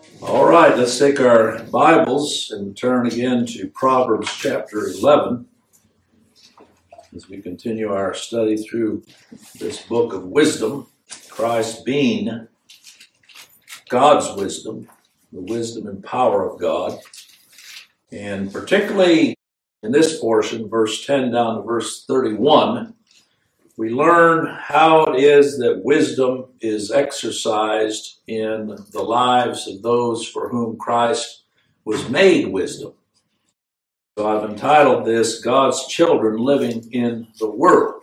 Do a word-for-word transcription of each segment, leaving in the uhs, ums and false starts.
All right, let's take our Bibles and turn again to Proverbs chapter eleven as we continue our study through this book of wisdom, Christ being God's wisdom, the wisdom and power of God. And particularly in this portion, verse ten down to verse thirty-one, we learn how it is that wisdom is exercised in the lives of those for whom Christ was made wisdom. So I've entitled this, God's Children Living in the World.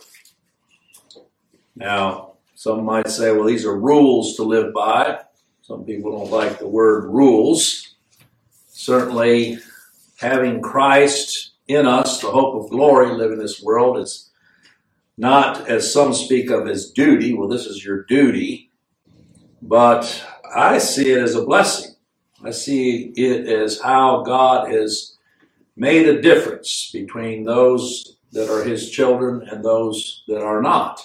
Now, some might say, well, these are rules to live by. Some people don't like the word rules. Certainly, having Christ in us, the hope of glory, live in this world, is not, as some speak of, as duty. Well, this is your duty. But I see it as a blessing. I see it as how God has made a difference between those that are his children and those that are not.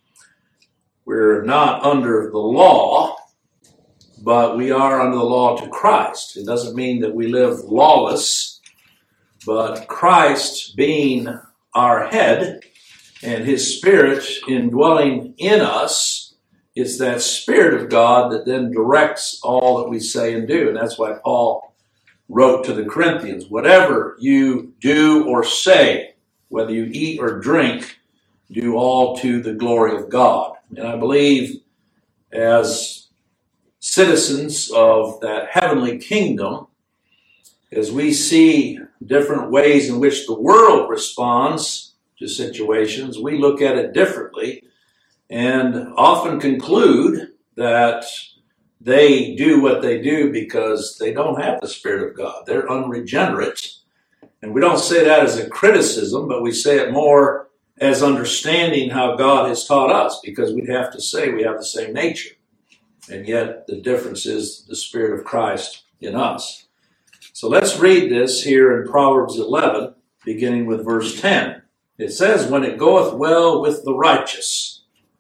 We're not under the law, but we are under the law to Christ. It doesn't mean that we live lawless, but Christ being our head, and his Spirit indwelling in us, it's that Spirit of God that then directs all that we say and do. And that's why Paul wrote to the Corinthians, whatever you do or say, whether you eat or drink, do all to the glory of God. And I believe as citizens of that heavenly kingdom, as we see different ways in which the world responds to situations, we look at it differently and often conclude that they do what they do because they don't have the Spirit of God. They're unregenerate. And we don't say that as a criticism, but we say it more as understanding how God has taught us, because we'd have to say we have the same nature. And yet the difference is the Spirit of Christ in us. So let's read this here in Proverbs eleven, beginning with verse ten. It says, when it goeth well with the righteous,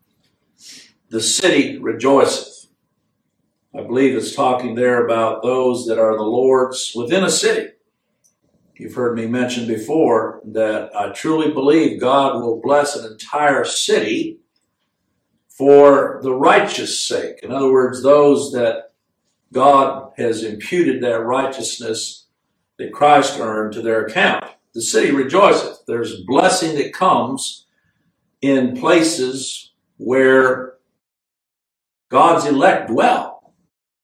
the city rejoiceth. I believe it's talking there about those that are the Lord's within a city. You've heard me mention before that I truly believe God will bless an entire city for the righteous sake. In other words, those that God has imputed that righteousness that Christ earned to their account. The city rejoiceth. There's blessing that comes in places where God's elect dwell.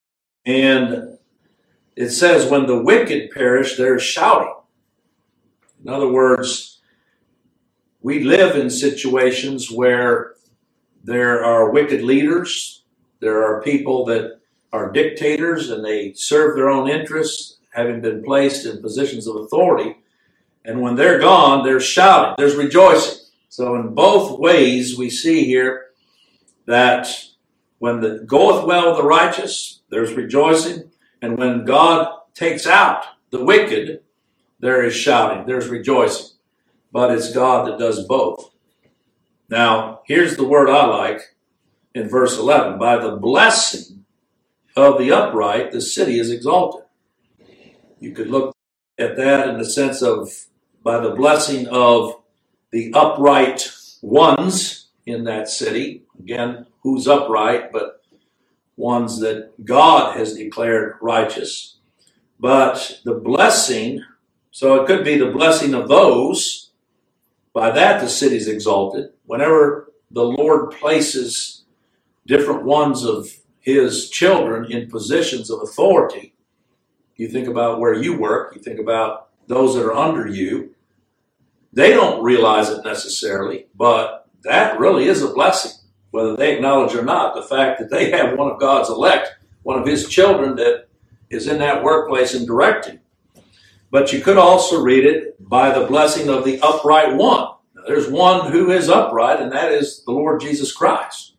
And it says, when the wicked perish, there's shouting. In other words, we live in situations where there are wicked leaders. There are people that are dictators and they serve their own interests, having been placed in positions of authority. And when they're gone, there's shouting, there's rejoicing. So in both ways, we see here that when the goeth well with the righteous, there's rejoicing. And when God takes out the wicked, there is shouting, there's rejoicing. But it's God that does both. Now, here's the word I like in verse eleven. By the blessing of the upright, the city is exalted. You could look at that in the sense of by the blessing of the upright ones in that city. Again, who's upright, but ones that God has declared righteous. But the blessing, so it could be the blessing of those, by that the city's exalted. Whenever the Lord places different ones of his children in positions of authority, you think about where you work, you think about those that are under you. They don't realize it necessarily, but that really is a blessing, whether they acknowledge or not, the fact that they have one of God's elect, one of his children that is in that workplace and directing. But you could also read it by the blessing of the upright one. Now, there's one who is upright, and that is the Lord Jesus Christ.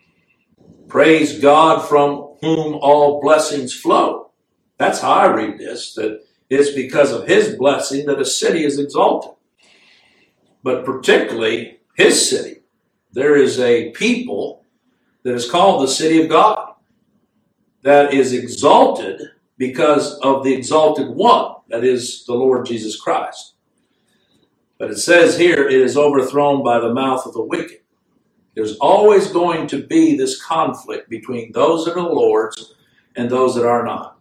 Praise God from whom all blessings flow. That's how I read this, that it's because of his blessing that a city is exalted. But particularly his city. There is a people that is called the city of God that is exalted because of the exalted one, that is the Lord Jesus Christ. But it says here, it is overthrown by the mouth of the wicked. There's always going to be this conflict between those that are the Lord's and those that are not.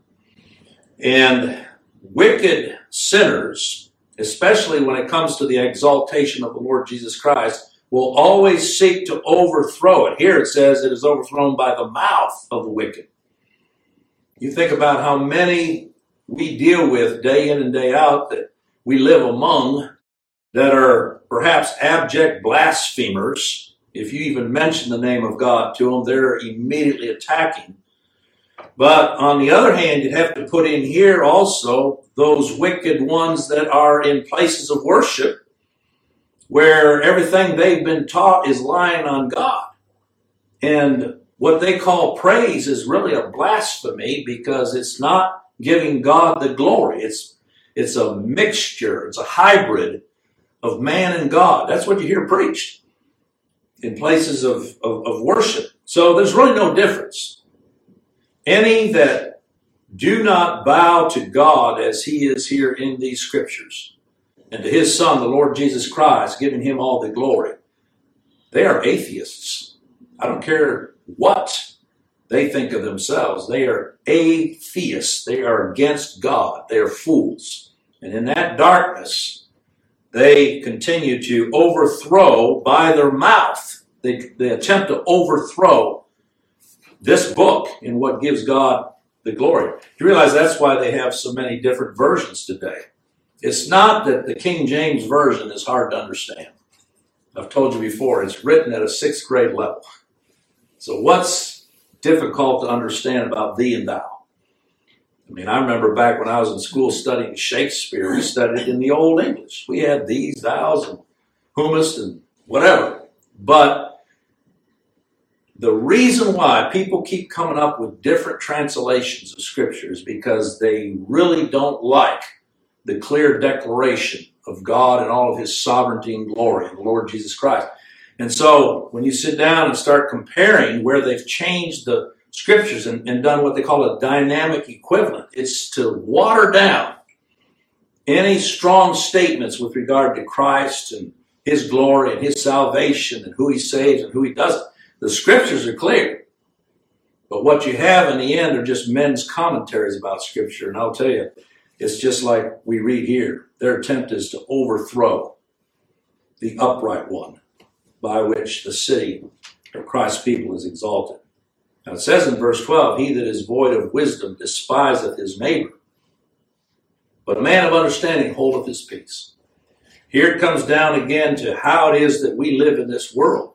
And wicked sinners, especially when it comes to the exaltation of the Lord Jesus Christ, will always seek to overthrow it. Here it says it is overthrown by the mouth of the wicked. You think about how many we deal with day in and day out that we live among that are perhaps abject blasphemers. If you even mention the name of God to them, they're immediately attacking. But on the other hand, you'd have to put in here also those wicked ones that are in places of worship where everything they've been taught is lying on God. And what they call praise is really a blasphemy because it's not giving God the glory. It's, it's a mixture, it's a hybrid of man and God. That's what you hear preached in places of, of, of worship. So there's really no difference. Any that do not bow to God as he is here in these scriptures, and to his Son, the Lord Jesus Christ, giving him all the glory, they are atheists. I don't care what they think of themselves. They are atheists. They are against God. They are fools. And in that darkness, they continue to overthrow by their mouth. They, they attempt to overthrow this book in what gives God the glory. You realize that's why they have so many different versions today. It's not that the King James Version is hard to understand. I've told you before, it's written at a sixth grade level. So what's difficult to understand about thee and thou? I mean, I remember back when I was in school studying Shakespeare, we studied in the Old English. We had these, thous, and whomest, and whatever. But the reason why people keep coming up with different translations of Scripture is because they really don't like the clear declaration of God and all of his sovereignty and glory in the Lord Jesus Christ. And so when you sit down and start comparing where they've changed the Scriptures and, and done what they call a dynamic equivalent, it's to water down any strong statements with regard to Christ and his glory and his salvation and who he saves and who he doesn't. The Scriptures are clear. But what you have in the end are just men's commentaries about Scripture. And I'll tell you, it's just like we read here. Their attempt is to overthrow the upright one by which the city of Christ's people is exalted. Now it says in verse twelve, he that is void of wisdom despiseth his neighbor, but a man of understanding holdeth his peace. Here it comes down again to how it is that we live in this world.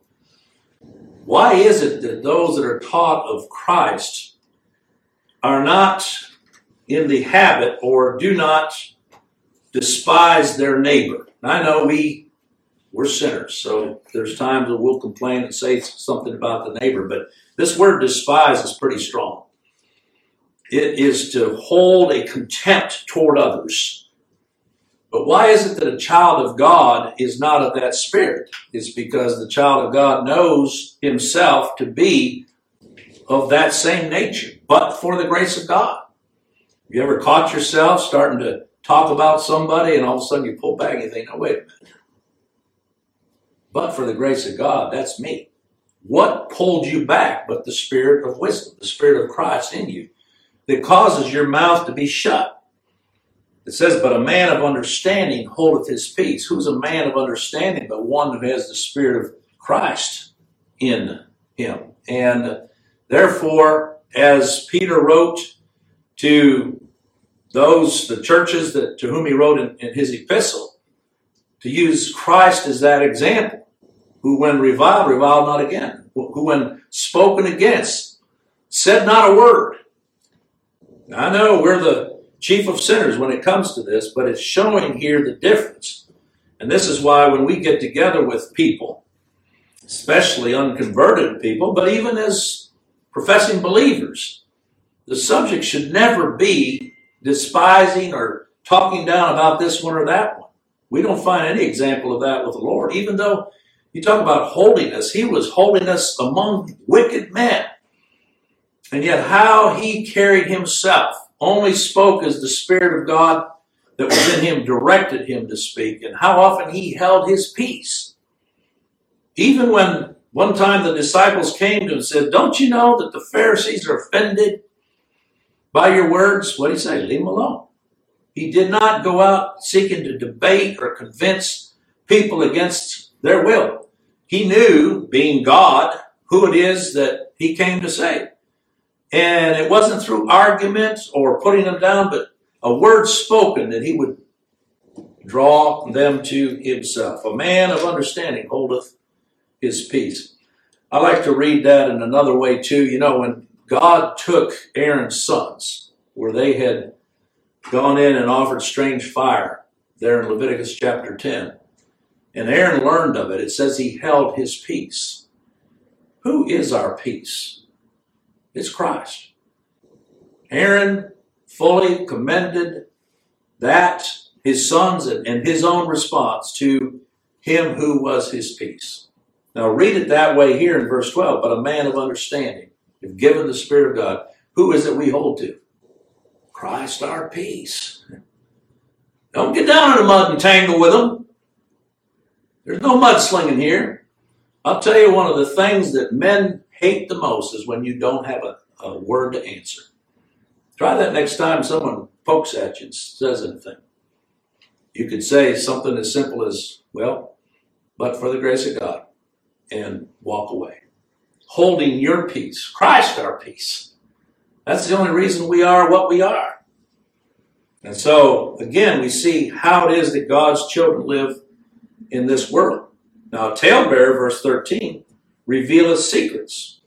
Why is it that those that are taught of Christ are not in the habit or do not despise their neighbor? And I know we, we're sinners, so there's times that we'll complain and say something about the neighbor, but this word despise is pretty strong. It is to hold a contempt toward others. But why is it that a child of God is not of that spirit? It's because the child of God knows himself to be of that same nature, but for the grace of God. Have you ever caught yourself starting to talk about somebody and all of a sudden you pull back and you think, no, wait a minute. But for the grace of God, that's me. What pulled you back but the spirit of wisdom, the spirit of Christ in you that causes your mouth to be shut? It says, but a man of understanding holdeth his peace. Who's a man of understanding but one who has the spirit of Christ in him? And therefore, as Peter wrote to those, the churches that to whom he wrote in, in his epistle, to use Christ as that example, who when reviled, reviled not again, who when spoken against, said not a word. Now, I know we're the chief of sinners when it comes to this, but it's showing here the difference. And this is why when we get together with people, especially unconverted people, but even as professing believers, the subject should never be despising or talking down about this one or that one. We don't find any example of that with the Lord. Even though you talk about holiness, he was holiness among wicked men. And yet how he carried himself, only spoke as the Spirit of God that was in him directed him to speak, and how often he held his peace. Even when one time the disciples came to him and said, don't you know that the Pharisees are offended by your words? What did he say? Leave them alone. He did not go out seeking to debate or convince people against their will. He knew, being God, who it is that he came to save. And it wasn't through arguments or putting them down, but a word spoken that he would draw them to himself. A man of understanding holdeth his peace. I like to read that in another way too. You know, when God took Aaron's sons, where they had gone in and offered strange fire, there in Leviticus chapter ten, and Aaron learned of it, it says he held his peace. Who is our peace? It's Christ. Aaron fully commended that, his sons, and his own response to him who was his peace. Now read it that way here in verse twelve. But a man of understanding, if given the Spirit of God, who is it we hold to? Christ our peace. Don't get down in the mud and tangle with them. There's no mudslinging here. I'll tell you, one of the things that men hate the most is when you don't have a, a word to answer. Try that next time someone pokes at you and says anything. You could say something as simple as, well, but for the grace of God, and walk away. Holding your peace, Christ our peace. That's the only reason we are what we are. And so, again, we see how it is that God's children live in this world. Now, talebearer, verse thirteen, revealeth secrets.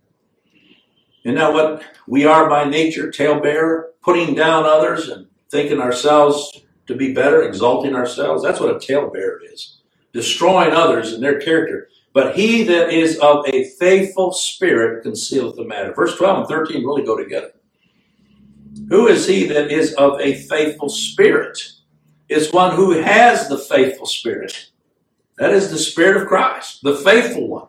And now what we are by nature, talebearer, putting down others and thinking ourselves to be better, exalting ourselves. That's what a talebearer is. Destroying others and their character. But he that is of a faithful spirit concealeth the matter. Verse twelve and thirteen really go together. Who is he that is of a faithful spirit? It's one who has the faithful spirit. That is the Spirit of Christ, the faithful one.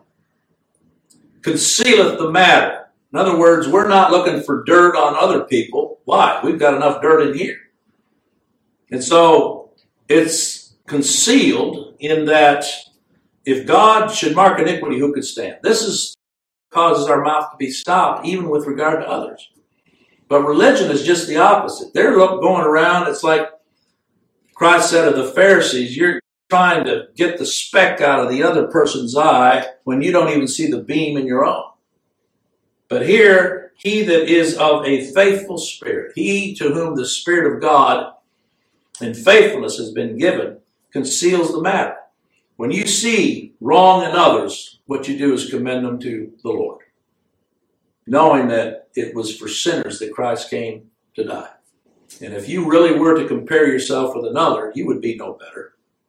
Concealeth the matter. In other words, we're not looking for dirt on other people. Why? We've got enough dirt in here. And so it's concealed in that if God should mark iniquity, who could stand? This is causes our mouth to be stopped, even with regard to others. But religion is just the opposite. They're going around, it's like Christ said of the Pharisees, you're trying to get the speck out of the other person's eye when you don't even see the beam in your own. But here, he that is of a faithful spirit, he to whom the Spirit of God and faithfulness has been given, conceals the matter. When you see wrong in others, what you do is commend them to the Lord, knowing that it was for sinners that Christ came to die. And if you really were to compare yourself with another, you would be no better.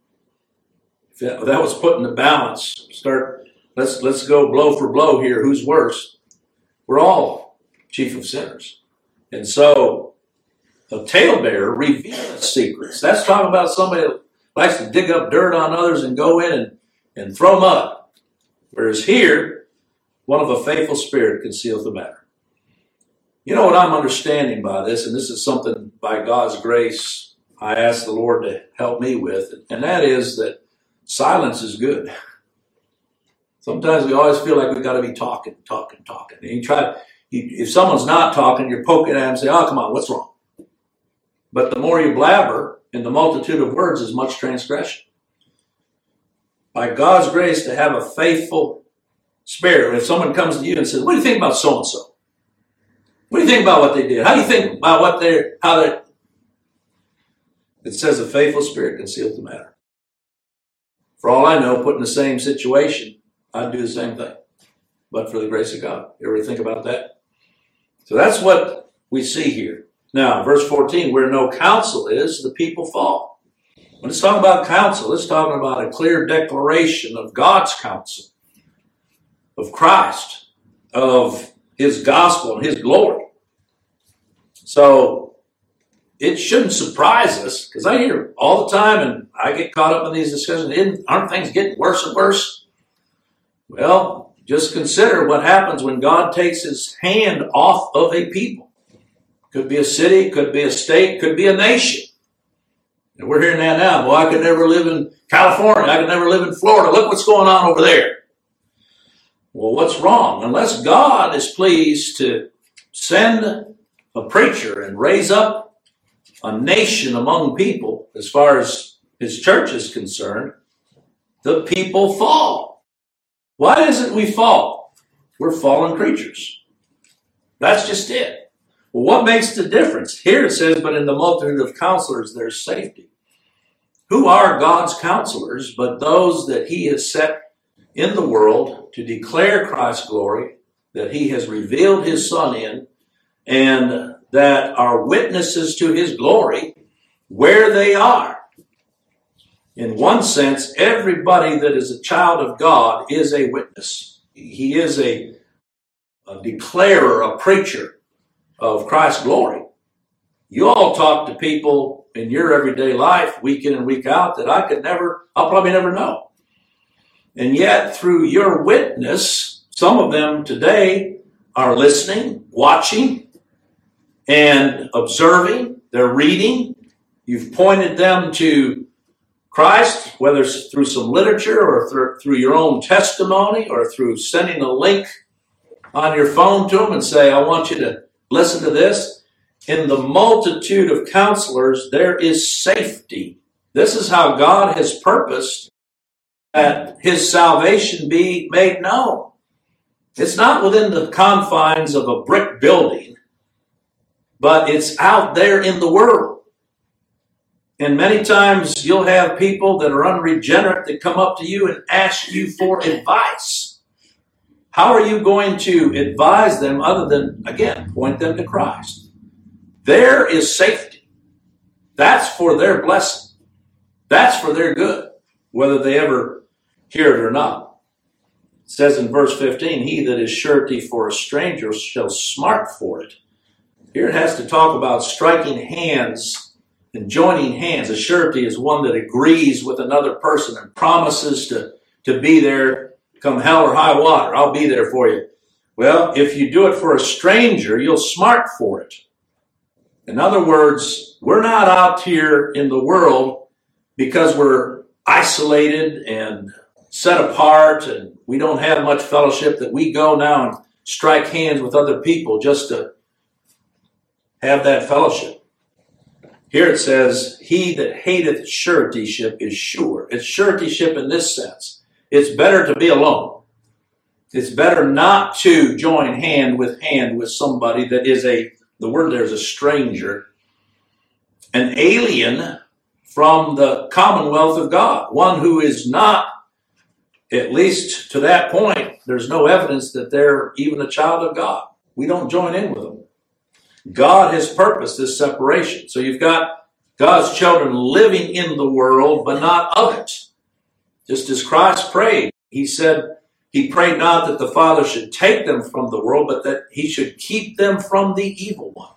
If that, that was put in the balance, start, let's, let's go blow for blow here, who's worse? We're all chief of sinners. And so, a talebearer reveals secrets. That's talking about somebody that likes to dig up dirt on others and go in and, and throw mud. Whereas here, one of a faithful spirit conceals the matter. You know what I'm understanding by this, and this is something by God's grace I ask the Lord to help me with, and that is that silence is good. Sometimes we always feel like we've got to be talking, talking, talking. And you try, you, if someone's not talking, you're poking at them and say, oh, come on, what's wrong? But the more you blabber, in the multitude of words is much transgression. By God's grace to have a faithful spirit, if someone comes to you and says, what do you think about so-and-so? What do you think about what they did? How do you think about what they're, how they're, it says a faithful spirit conceals the matter. For all I know, put in the same situation, I'd do the same thing. But for the grace of God. You ever think about that? So that's what we see here. Now, verse fourteen, where no counsel is, the people fall. When it's talking about counsel, it's talking about a clear declaration of God's counsel, of Christ, of his gospel and his glory. So it shouldn't surprise us, because I hear all the time, and I get caught up in these discussions, aren't things getting worse and worse? Well, just consider what happens when God takes his hand off of a people. Could be a city, could be a state, could be a nation. And we're hearing that now. Well, I could never live in California. I could never live in Florida. Look what's going on over there. Well, what's wrong? Unless God is pleased to send a preacher and raise up a nation among people, as far as his church is concerned, the people fall. Why isn't we fall? We're fallen creatures. That's just it. Well, what makes the difference? Here it says, but in the multitude of counselors, there's safety. Who are God's counselors but those that he has set in the world to declare Christ's glory, that he has revealed his Son in, and that are witnesses to his glory where they are. In one sense, everybody that is a child of God is a witness. He is a, a declarer, a preacher of Christ's glory. You all talk to people in your everyday life, week in and week out, that I could never, I'll probably never know. And yet, through your witness, some of them today are listening, watching, and observing. They're reading. You've pointed them to Christ, whether it's through some literature or through, through your own testimony or through sending a link on your phone to them and say, I want you to listen to this. In the multitude of counselors, there is safety. This is how God has purposed that his salvation be made known. It's not within the confines of a brick building, but it's out there in the world. And many times you'll have people that are unregenerate that come up to you and ask you for advice. How are you going to advise them other than, again, point them to Christ? There is safety. That's for their blessing. That's for their good, whether they ever hear it or not. It says in verse fifteen, he that is surety for a stranger shall smart for it. Here it has to talk about striking hands and joining hands. A surety is one that agrees with another person and promises to, to be there come hell or high water. I'll be there for you. Well, if you do it for a stranger, you'll smart for it. In other words, we're not out here in the world because we're isolated and set apart and we don't have much fellowship that we go now and strike hands with other people just to have that fellowship. Here it says, he that hateth suretyship is sure. It's suretyship in this sense. It's better to be alone. It's better not to join hand with hand with somebody that is a, the word there is a stranger, an alien from the commonwealth of God, one who is not, at least to that point, there's no evidence that they're even a child of God. We don't join in with them. God has purposed this separation. So you've got God's children living in the world, but not of it. Just as Christ prayed, he said, he prayed not that the Father should take them from the world, but that he should keep them from the evil one.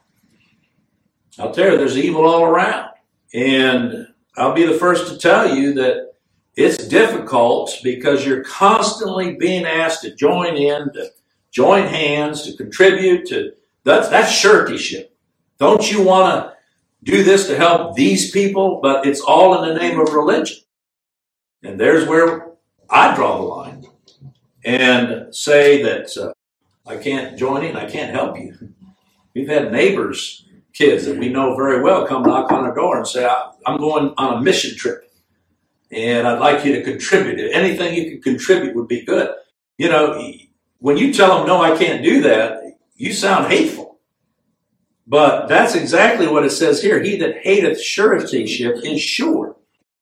Out there, there's evil all around. And I'll be the first to tell you that it's difficult because you're constantly being asked to join in, to join hands, to contribute, to that's that's suretyship. Don't you want to do this to help these people? But it's all in the name of religion. And there's where I draw the line and say that uh, I can't join in, I can't help you. We've had neighbors, kids that we know very well, come knock on our door and say, I'm going on a mission trip and I'd like you to contribute. Anything you can contribute would be good. You know, when you tell them, no, I can't do that, you sound hateful. But that's exactly what it says here. He that hateth suretyship is sure.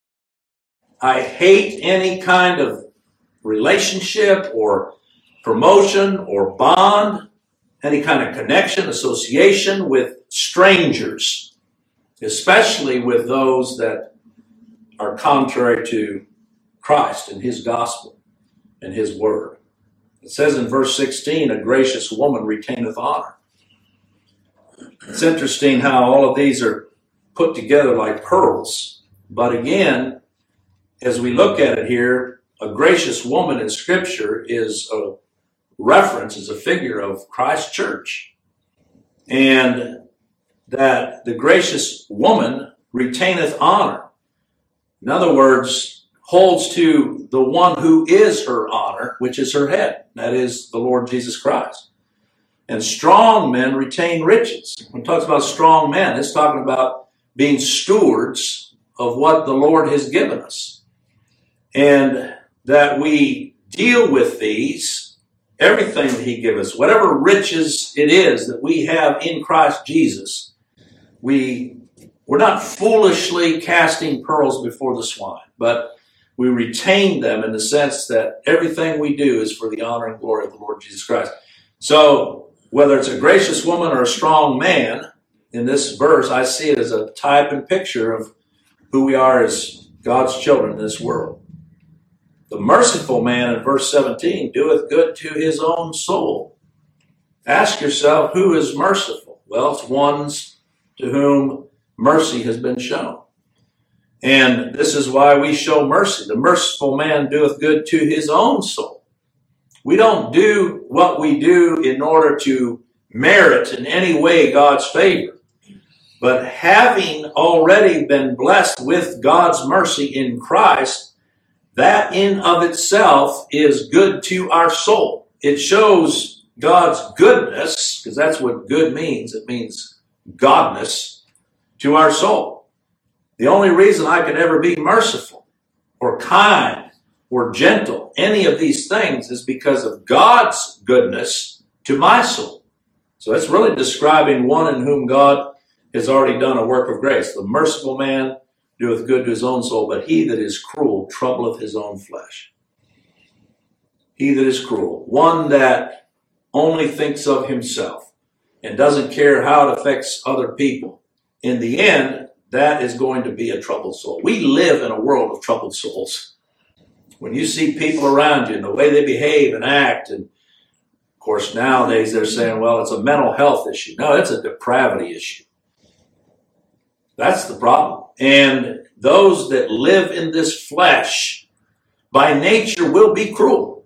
I hate any kind of relationship or promotion or bond, any kind of connection, association with strangers, especially with those that are contrary to Christ and his gospel and his word. It says in verse sixteen, a gracious woman retaineth honor. It's interesting how all of these are put together like pearls. But again, as we look at it here, a gracious woman in Scripture is a reference, is a figure of Christ's church. And that the gracious woman retaineth honor. In other words, holds to the one who is her honor, which is her head. That is the Lord Jesus Christ. And strong men retain riches. When it talks about strong men, it's talking about being stewards of what the Lord has given us. And that we deal with these, everything that he gives us, whatever riches it is that we have in Christ Jesus, we, we're not foolishly casting pearls before the swine, but we retain them in the sense that everything we do is for the honor and glory of the Lord Jesus Christ. So whether it's a gracious woman or a strong man, in this verse, I see it as a type and picture of who we are as God's children in this world. The merciful man in verse seventeen doeth good to his own soul. Ask yourself, who is merciful? Well, it's ones to whom mercy has been shown. And this is why we show mercy. The merciful man doeth good to his own soul. We don't do what we do in order to merit in any way God's favor. But having already been blessed with God's mercy in Christ, that in of itself is good to our soul. It shows God's goodness, because that's what good means. It means godness to our soul. The only reason I could ever be merciful or kind or gentle, any of these things, is because of God's goodness to my soul. So it's really describing one in whom God has already done a work of grace. The merciful man doeth good to his own soul, but he that is cruel troubleth his own flesh. He that is cruel, one that only thinks of himself and doesn't care how it affects other people, in the end, that is going to be a troubled soul. We live in a world of troubled souls. When you see people around you and the way they behave and act, and of course nowadays they're saying, well, it's a mental health issue. No, it's a depravity issue. That's the problem. And those that live in this flesh by nature will be cruel.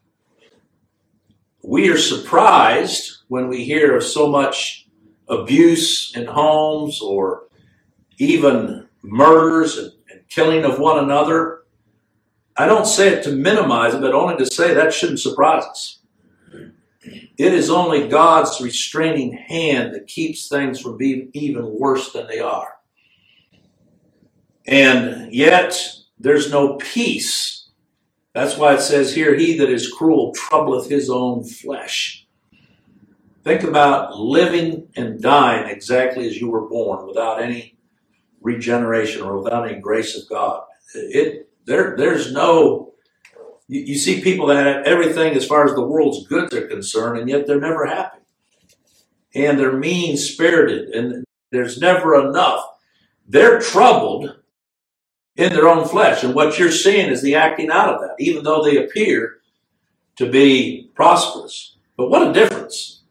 We are surprised when we hear of so much abuse in homes or even murders and, and killing of one another. I don't say it to minimize it, but only to say that shouldn't surprise us. It is only God's restraining hand that keeps things from being even worse than they are. And yet, there's no peace. That's why it says here, he that is cruel troubleth his own flesh. Think about living and dying exactly as you were born, without any regeneration or without any grace of God. It there there's no, you, you see people that have everything as far as the world's goods are concerned, and yet they're never happy. And they're mean-spirited, and there's never enough. They're troubled in their own flesh, and what you're seeing is the acting out of that, even though they appear to be prosperous. But what a difference.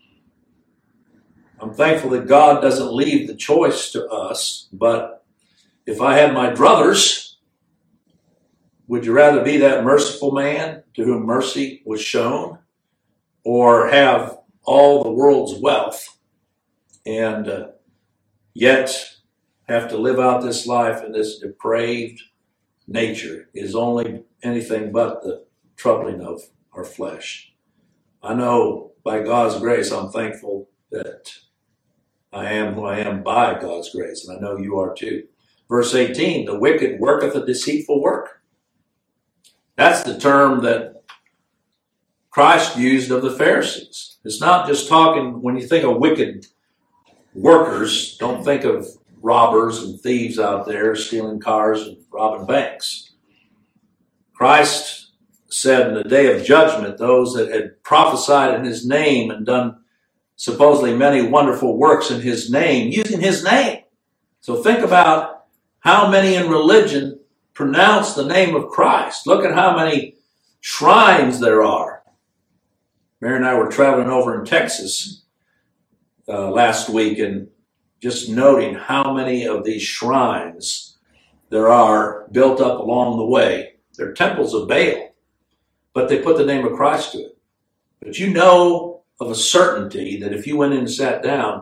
I'm thankful that God doesn't leave the choice to us, but if I had my druthers, would you rather be that merciful man to whom mercy was shown, or have all the world's wealth and uh, yet have to live out this life in this depraved nature? Is only anything but the troubling of our flesh. I know by God's grace, I'm thankful that I am who I am by God's grace, and I know you are too. Verse eighteen, the wicked worketh a deceitful work. That's the term that Christ used of the Pharisees. It's not just talking, when you think of wicked workers, don't think of robbers and thieves out there stealing cars and robbing banks. Christ said in the day of judgment, those that had prophesied in his name and done supposedly many wonderful works in his name, using his name. So think about how many in religion pronounce the name of Christ. Look at how many shrines there are. Mary and I were traveling over in Texas uh, last week, and just noting how many of these shrines there are built up along the way. They're temples of Baal, but they put the name of Christ to it. But you know of a certainty that if you went in and sat down,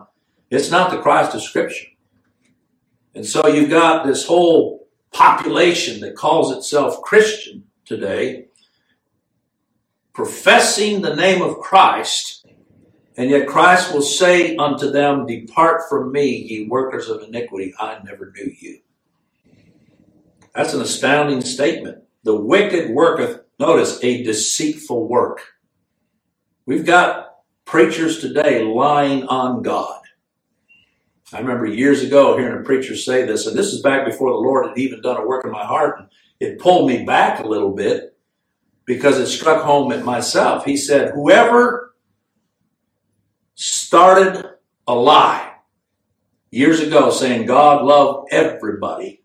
It's not the Christ of Scripture. And so you've got this whole population that calls itself Christian today, professing the name of Christ, and yet Christ will say unto them, depart from me, ye workers of iniquity, I never knew you. That's an astounding statement. The wicked worketh, notice, a deceitful work. We've got preachers today lying on God. I remember years ago hearing a preacher say this, and this is back before the Lord had even done a work in my heart, and it pulled me back a little bit because it struck home at myself. He said, whoever started a lie years ago saying God loved everybody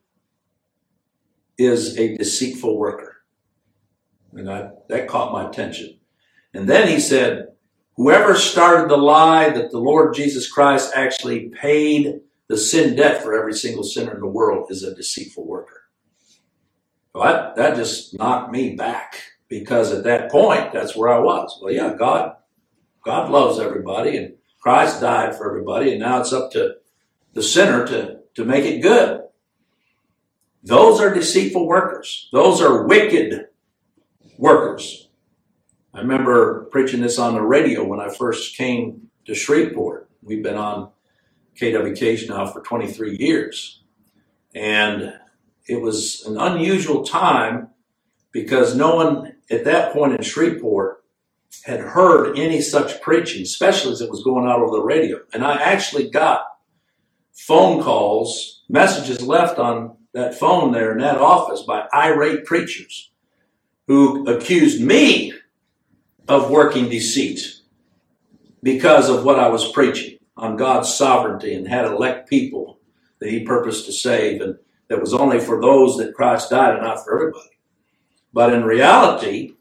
is a deceitful worker. And I, that caught my attention. And then he said, whoever started the lie that the Lord Jesus Christ actually paid the sin debt for every single sinner in the world is a deceitful worker. Well, that, that just knocked me back, because at that point, that's where I was. Well, yeah, God, God loves everybody, and Christ died for everybody, and now it's up to the sinner to, to make it good. Those are deceitful workers. Those are wicked workers. I remember preaching this on the radio when I first came to Shreveport. We've been on K W K H now for twenty-three years. And it was an unusual time because no one at that point in Shreveport had heard any such preaching, especially as it was going out over the radio. And I actually got phone calls, messages left on that phone there in that office by irate preachers who accused me of working deceit because of what I was preaching on God's sovereignty and how to elect people that he purposed to save, and that was only for those that Christ died and not for everybody. But in reality,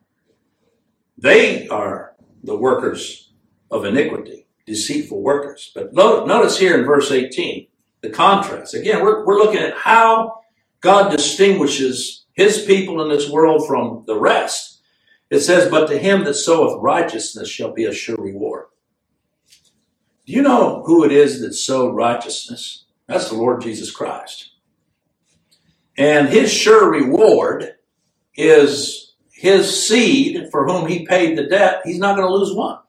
they are the workers of iniquity, deceitful workers. But notice here in verse eighteen, the contrast. Again, we're, we're looking at how God distinguishes his people in this world from the rest. It says, but to him that soweth righteousness shall be a sure reward. Do you know who it is that sowed righteousness? That's the Lord Jesus Christ. And his sure reward is his seed for whom he paid the debt. He's not going to lose one.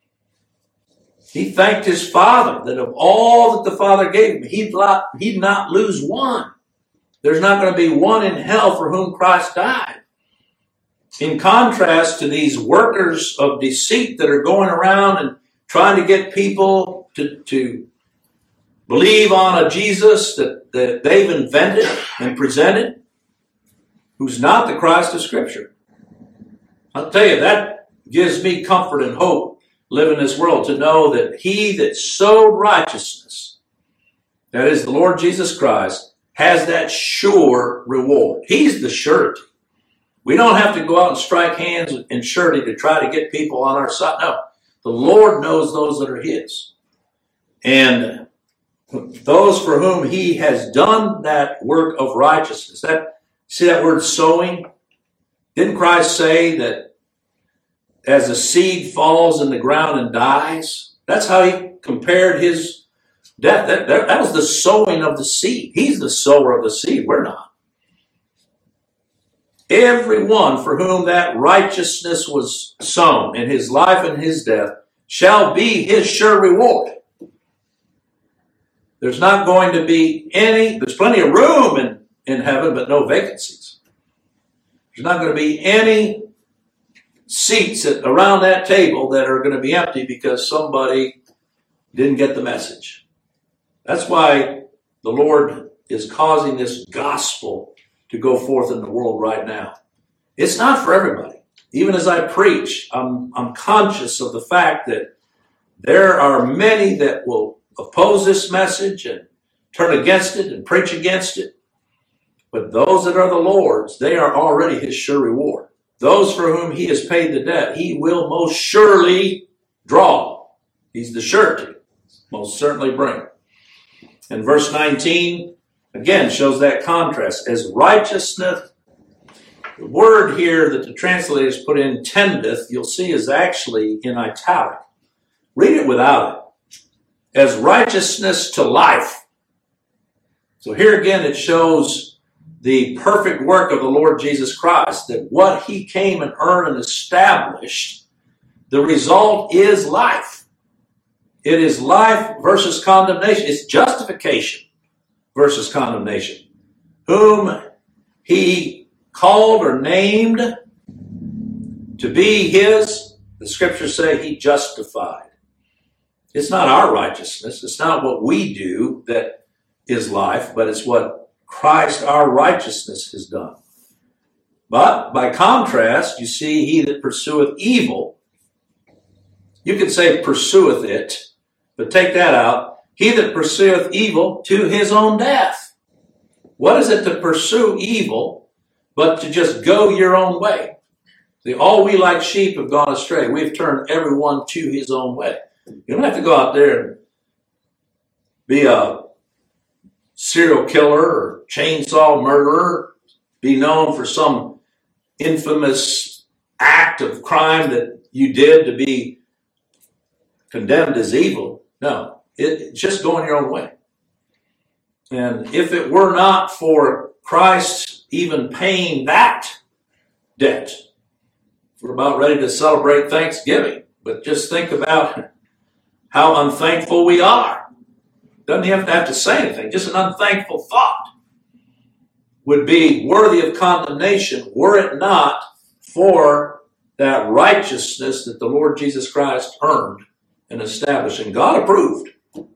He thanked his Father that of all that the Father gave him, he'd not, he'd not lose one. There's not going to be one in hell for whom Christ died. In contrast to these workers of deceit that are going around and trying to get people to, to believe on a Jesus that, that they've invented and presented, who's not the Christ of Scripture. I'll tell you, that gives me comfort and hope live in this world to know that he that sowed righteousness, that is the Lord Jesus Christ, has that sure reward. He's the surety. We don't have to go out and strike hands in surety to try to get people on our side. No, the Lord knows those that are his. And those for whom he has done that work of righteousness. That, see that word sowing? Didn't Christ say that as a seed falls in the ground and dies? That's how he compared his death. That, that, that was the sowing of the seed. He's the sower of the seed. We're not. Everyone for whom that righteousness was sown in his life and his death shall be his sure reward. There's not going to be any, there's plenty of room in, in heaven, but no vacancies. There's not going to be any seats at, around that table that are going to be empty because somebody didn't get the message. That's why the Lord is causing this gospel to go forth in the world right now. It's not for everybody. Even as I preach, I'm, I'm conscious of the fact that there are many that will oppose this message and turn against it and preach against it. But those that are the Lord's, they are already his sure reward. Those for whom he has paid the debt, he will most surely draw. He's the surety, most certainly bring. And verse nineteen, again, shows that contrast. As righteousness, the word here that the translators put in tendeth, you'll see is actually in italic. Read it without it. as righteousness to life. So here again it shows the perfect work of the Lord Jesus Christ, that what he came and earned and established, the result is life. It is life versus condemnation. It's justification versus condemnation. Whom he called or named to be his, the scriptures say he justified. It's not our righteousness. It's not what we do that is life, but it's what Christ, our righteousness, has done. But by contrast, you see, he that pursueth evil, you could say pursueth it, but take that out. He that pursueth evil to his own death. What is it to pursue evil but to just go your own way? See, all we like sheep have gone astray. We've turned everyone to his own way. You don't have to go out there and be a serial killer or chainsaw murderer, be known for some infamous act of crime that you did to be condemned as evil. No, it's just going your own way. And if it were not for Christ even paying that debt, we're about ready to celebrate Thanksgiving, but just think about how unthankful we are. Doesn't have to have to say anything. Just an unthankful thought would be worthy of condemnation were it not for that righteousness that the Lord Jesus Christ earned and established, and God approved.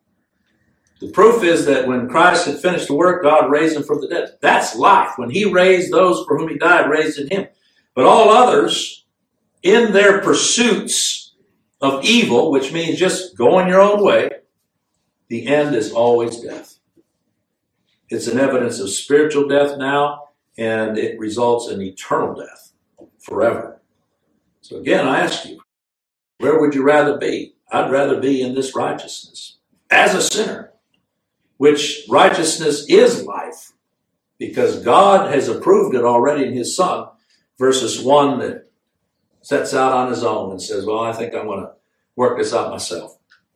The proof is that when Christ had finished the work, God raised him from the dead. That's life. When he raised those for whom he died, raised in him. But all others, in their pursuits of evil, which means just going your own way, the end is always death. It's an evidence of spiritual death now, and it results in eternal death forever. So again, I ask you, where would you rather be? I'd rather be in this righteousness as a sinner, which righteousness is life, because God has approved it already in his Son, versus one that sets out on his own and says, well, I think I'm going to work this out myself.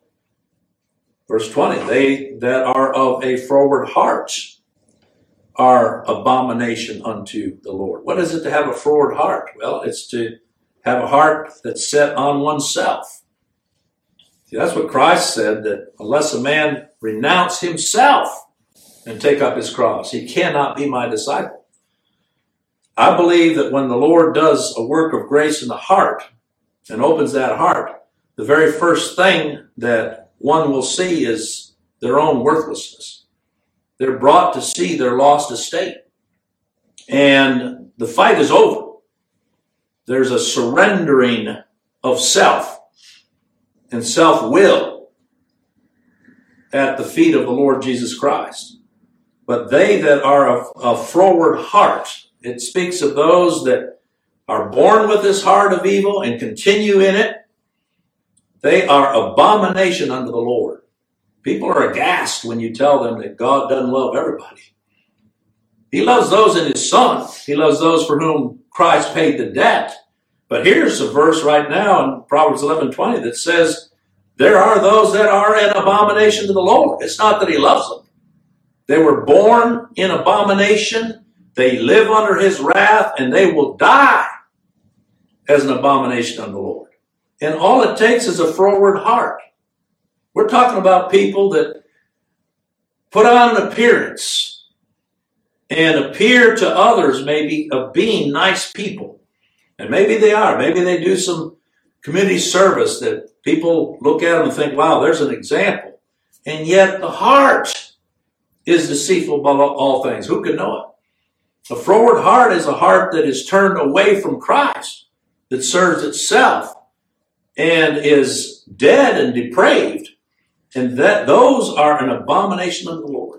Verse twenty, they that are of a froward heart are abomination unto the Lord. What is it to have a froward heart? Well, it's to have a heart that's set on oneself. See, that's what Christ said, that unless a man renounce himself and take up his cross, he cannot be my disciple. I believe that when the Lord does a work of grace in the heart and opens that heart, the very first thing that one will see is their own worthlessness. They're brought to see their lost estate. And the fight is over. There's a surrendering of self and self-will at the feet of the Lord Jesus Christ. But they that are of a froward heart, it speaks of those that are born with this heart of evil and continue in it. They are abomination unto the Lord. People are aghast when you tell them that God doesn't love everybody. He loves those in his Son. He loves those for whom Christ paid the debt. But here's a verse right now in Proverbs eleven twenty that says, there are those that are an abomination to the Lord. It's not that he loves them. They were born in abomination. They live under his wrath, and they will die as an abomination unto the Lord. And all it takes is a froward heart. We're talking about people that put on an appearance and appear to others maybe of being nice people. And maybe they are. Maybe they do some community service that people look at them and think, wow, there's an example. And yet the heart is deceitful above all things. Who can know it? A froward heart is a heart that is turned away from Christ, that serves itself and is dead and depraved. And that those are an abomination unto the Lord.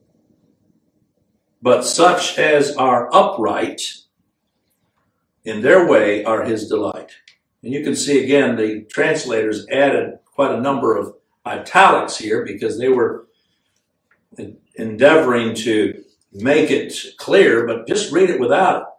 But such as are upright in their way are his delight. And you can see again, the translators added quite a number of italics here because they were endeavoring to make it clear, but just read it without it.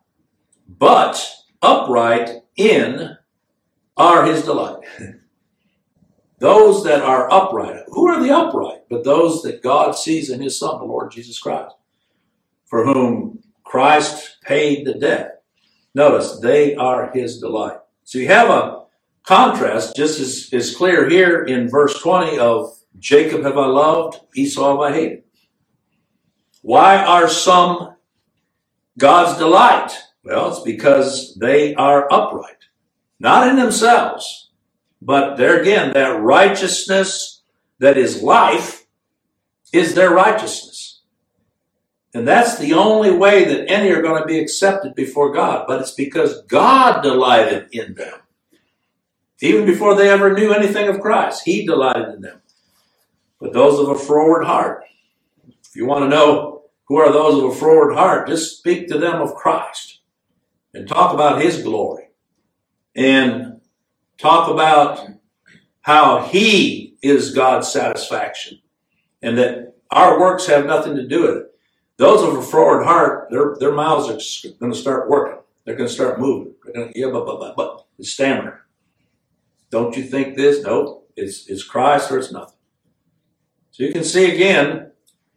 But upright in are his delight. Those that are upright. Who are the upright? But those that God sees in his Son, the Lord Jesus Christ, for whom Christ paid the debt. Notice, they are his delight. So you have a contrast, just as is clear here in verse twenty of Jacob have I loved, Esau have I hated. Why are some God's delight? Well, it's because they are upright. Not in themselves, but there again, that righteousness that is life is their righteousness. And that's the only way that any are going to be accepted before God. But it's because God delighted in them. Even before they ever knew anything of Christ, he delighted in them. But those of a froward heart, if you want to know who are those of a froward heart, just speak to them of Christ and talk about his glory and talk about how he is God's satisfaction and that our works have nothing to do with it. Those of a froward heart, their, their mouths are going to start working. They're going to start moving. They're going to, yeah, but, but, but, but, it's stammer. Don't you think this? No, it's, it's Christ or it's nothing. So you can see again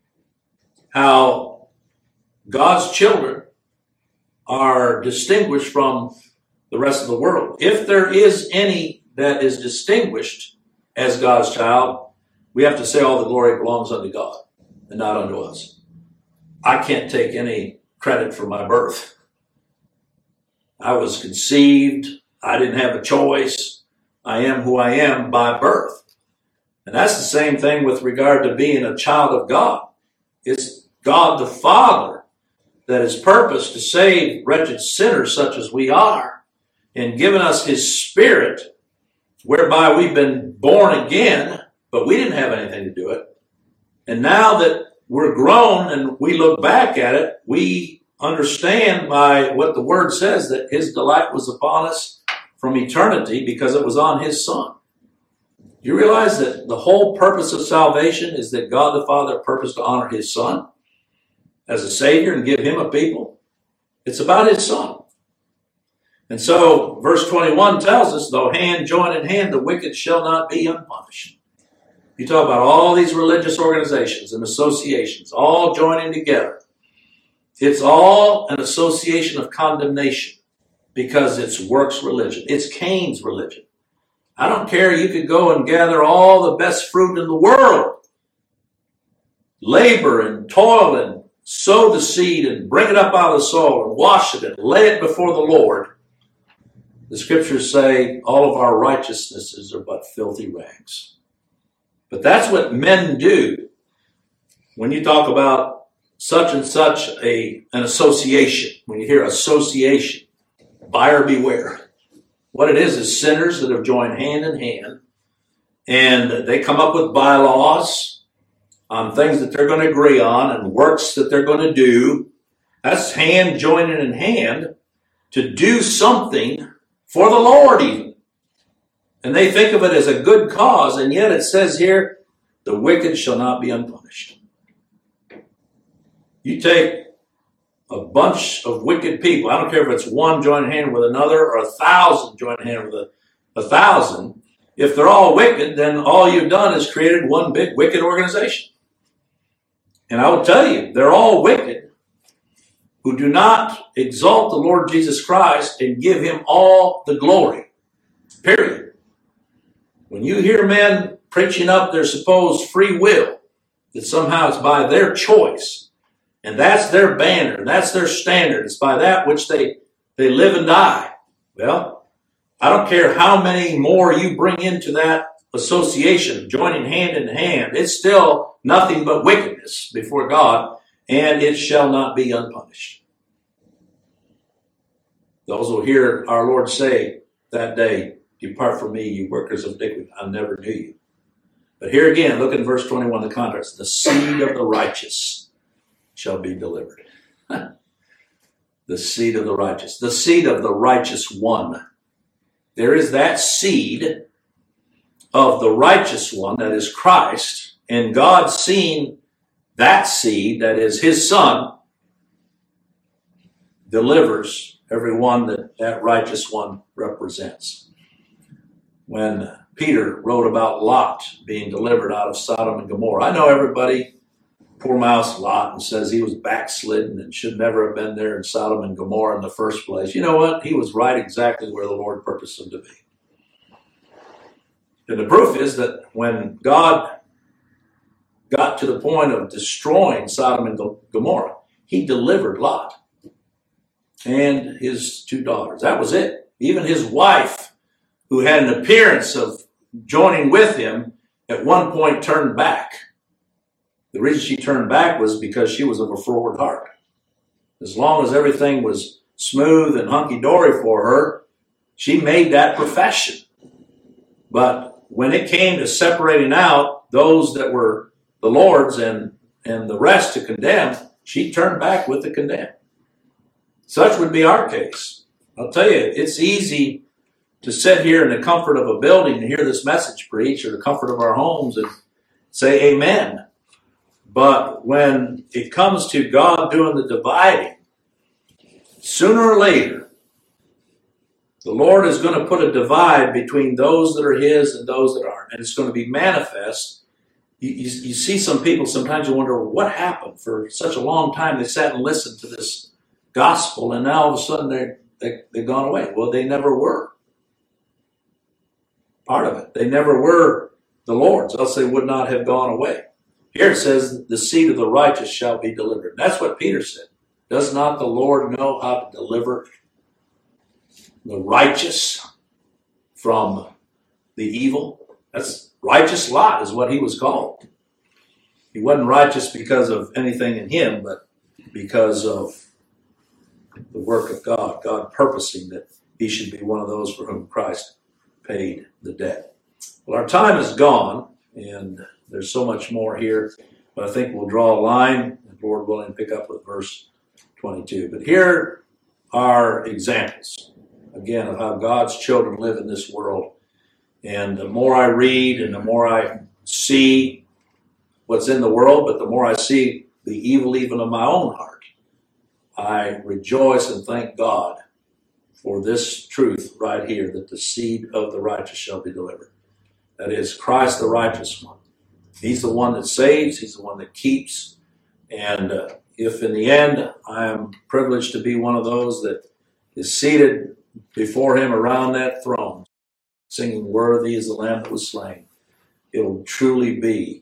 how God's children are distinguished from the rest of the world. If there is any that is distinguished as God's child, we have to say all the glory belongs unto God and not unto us. I can't take any credit for my birth. I was conceived. I didn't have a choice. I am who I am by birth. And that's the same thing with regard to being a child of God. It's God the Father that is purposed to save wretched sinners such as we are and given us his Spirit whereby we've been born again, but we didn't have anything to do it. And now that we're grown and we look back at it, we understand by what the Word says that his delight was upon us from eternity because it was on his Son. You realize that the whole purpose of salvation is that God the Father purposed to honor his Son as a Savior and give him a people? It's about his Son. And so verse twenty-one tells us, though hand join in hand, the wicked shall not be unpunished. You talk about all these religious organizations and associations all joining together. It's all an association of condemnation because it's works religion. It's Cain's religion. I don't care. You could go and gather all the best fruit in the world. Labor and toil and sow the seed and bring it up out of the soil and wash it and lay it before the Lord. The scriptures say all of our righteousnesses are but filthy rags. But that's what men do. When you talk about such and such a, an association, when you hear association, buyer beware. What it is is sinners that have joined hand in hand, and they come up with bylaws on things that they're going to agree on and works that they're going to do. That's hand joining in hand to do something for the Lord even. And they think of it as a good cause, and yet it says here, the wicked shall not be unpunished. You take a bunch of wicked people, I don't care if it's one joining hand with another or a thousand joining hand with a, a thousand, if they're all wicked, then all you've done is created one big wicked organization. And I will tell you, they're all wicked who do not exalt the Lord Jesus Christ and give him all the glory. Period. When you hear men preaching up their supposed free will, that somehow it's by their choice, and that's their banner, and that's their standard, it's by that which they, they live and die. Well, I don't care how many more you bring into that association, joining hand in hand, it's still nothing but wickedness before God, and it shall not be unpunished. Those will hear our Lord say that day, depart from me, you workers of iniquity, I never knew you. But here again, look at verse twenty-one, the contrast. The seed of the righteous shall be delivered. The seed of the righteous. The seed of the righteous one. There is that seed of the righteous one, that is Christ, and God seeing that seed, that is his Son, delivers every one that that righteous one represents. when Peter wrote about Lot being delivered out of Sodom and Gomorrah. I know everybody poor mouths Lot and says he was backslidden and should never have been there in Sodom and Gomorrah in the first place. You know what? He was right exactly where the Lord purposed him to be. And the proof is that when God got to the point of destroying Sodom and Gomorrah, he delivered Lot and his two daughters. That was it. Even his wife, who had an appearance of joining with him, at one point turned back. The reason she turned back was because she was of a forward heart. As long as everything was smooth and hunky-dory for her, she made that profession. But when it came to separating out those that were the Lord's and, and the rest to condemn, she turned back with the condemned. Such would be our case. I'll tell you, it's easy to sit here in the comfort of a building and hear this message preached, or the comfort of our homes, and say amen. But when it comes to God doing the dividing, sooner or later, the Lord is going to put a divide between those that are his and those that aren't. And it's going to be manifest. You, you, you see some people, sometimes you wonder, what happened? For such a long time, they sat and listened to this gospel, and now all of a sudden they're, they, they've gone away. Well, they never were part of it. They never were the Lord's, else they would not have gone away. Here it says, the seed of the righteous shall be delivered. That's what Peter said. Does not the Lord know how to deliver the righteous from the evil? That's righteous Lot is what he was called. He wasn't righteous because of anything in him, but because of the work of God, God purposing that he should be one of those for whom Christ paid the debt. Well, our time is gone, and there's so much more here, but I think we'll draw a line, and Lord willing, pick up with verse twenty-two. But here are examples, again, of how God's children live in this world. And the more I read and the more I see what's in the world, but the more I see the evil even of my own heart, I rejoice and thank God for this truth right here, that the seed of the righteous shall be delivered. That is Christ, the righteous one. He's the one that saves. He's the one that keeps. And uh, if in the end I am privileged to be one of those that is seated before him around that throne, singing, worthy is the Lamb that was slain, it'll truly be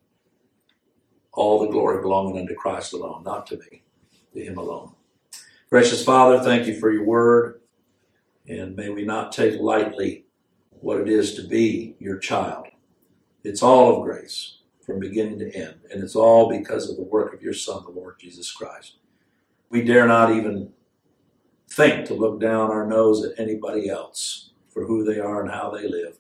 all the glory belonging unto Christ alone, not to me, to him alone. Gracious Father, thank you for your word, and may we not take lightly what it is to be your child. It's all of grace from beginning to end, and it's all because of the work of your Son, the Lord Jesus Christ. We dare not even think to look down our nose at anybody else for who they are and how they live,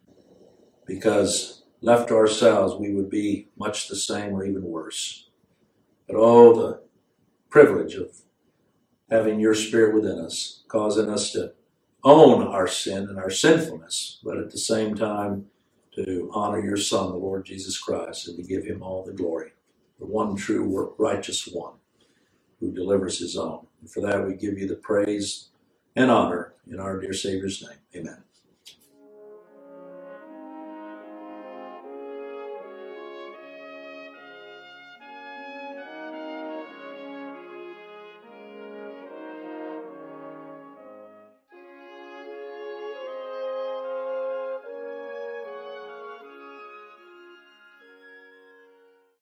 because left to ourselves, we would be much the same or even worse. But oh, the privilege of having your Spirit within us, causing us to own our sin and our sinfulness, but at the same time to honor your Son, the Lord Jesus Christ, and to give him all the glory, the one true righteous one who delivers his own. And for that we give you the praise and honor in our dear Savior's name.